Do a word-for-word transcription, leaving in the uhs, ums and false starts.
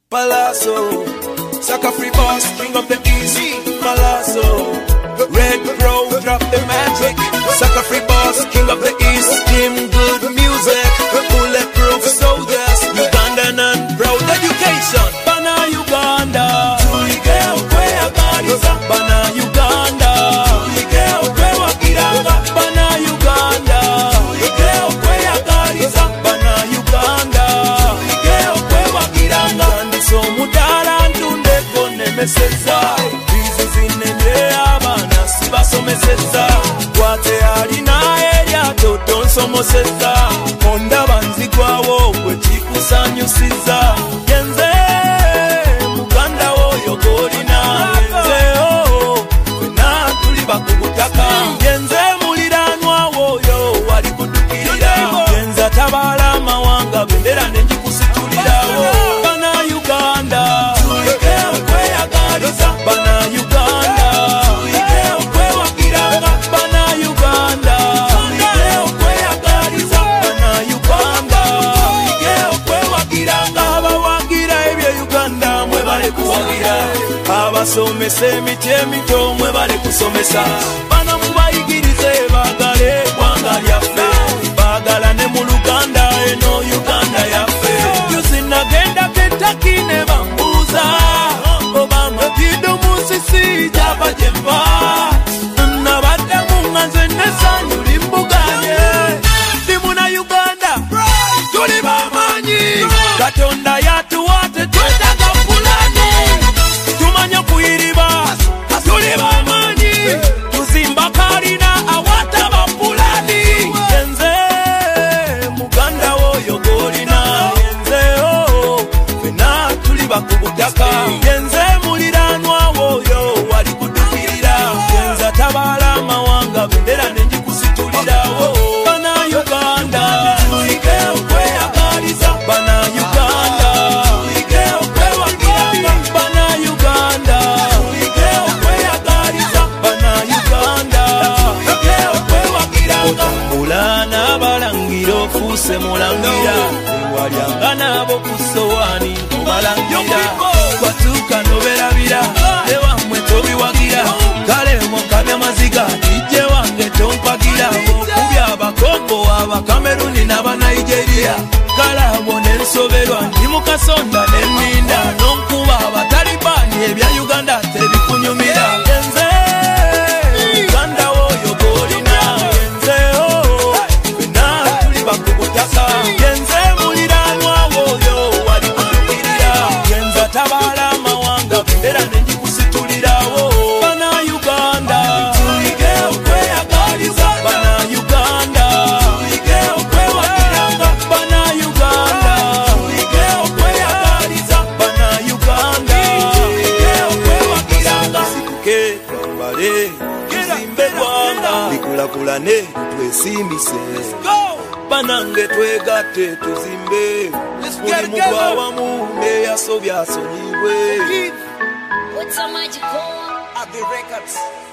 Palazzo, Saka free boss, king of the easy. Palazzo, Red Pro, drop the magic. Saka free boss, king of the east. Team good music, bulletproof soldiers. Ugandan and proud education. Bana Uganda, tuige okwe agariza. Bana Uganda, tuige okwe wakiranga. Bana Uganda, tuige okwe agariza. Bana Uganda, tuige okwe wakiranga. So mudala ntunde kone meseza. Bizi zinende abana sibasomeseza. Kwate alina erya toto nsomoseza. Onda banzigwawo kwe kikusanyusiza. Yenze muganda woyo golina. Yenze oh fena tuli bakubutaka. Yenze muliranwa woyo wali kudukirira. Yenze atabala amawanga bendera nenjikusitulirawo. Bana Uganda, tuige okwe agariza. Bana Uganda, tuige okwe wakiranga. Bana Uganda, tuige okwe agariza. Bana Uganda, tuige okwe wakiranga. Abawagira ebye Uganda mwe bale kuwagira. Abasomesa emiti emito mwe bale kusomesa. Bana mubayigirize bagale eggwanga lyaffe. Bagala ne mu Luganda eno Uganda yaffe. Yusinagenda Kentucky ne bambuuza Obama tido musisi jaba jemba. Nabadde munga nze nesanyu limbuganye. Ndi muna Uganda tuli bamaanyi. Katonda yatuwa tetwetaaga fulani. Tumanya kuyiriba tuli bamaanyi. Tuzimba kalina awataba fulani. Yenze muganda woyo golina. Yenze oh fena tuli bakubutaka. Yenze muliranwa woyo wali kudukirira. Yenze atabala amawanga bendera nenjikusitulirawo. Bana Uganda, tuige okwe agariza. Bana Uganda, tuige okwe wakiranga. Bana Uganda, tuige okwe agariza. Bana Uganda, tuige okwe wakiranga. Otambula n'abalangira ofuuse mulangira. Ewalyanga nabo ku ssowaani mubalangira. Watuuka noberabira ewamwe tobiwagira. Kale mukabya maziga kijje wange tompagira. Okubya abakongo abakameruni n'abanigeria. Kale abo nensoberwa ndi mu kasonda nenninda. N'onkuba abatalibaani ebya Uganda tebikunyumira. Yenze Uganda woyo golina. Yenze oh fena tuli bakubutaka. Yenze muliranwa woyo wali kudukirira. Yenze atabala amawanga bendera nenjikusitulirawo. Bana Uganda, tuige okwe agariza. Bana Uganda, tuige okwe wakiranga. Bana Uganda, tuige okwe agariza. Bana Uganda, tuige okwe wakiranga. Situke twambale tuzimbe gwanga. Likulakulane twesimbise. Banange twegatte tuzimbe. Buli muntu awamu neyasobya asonyiwe. What's a magical? Agri Records.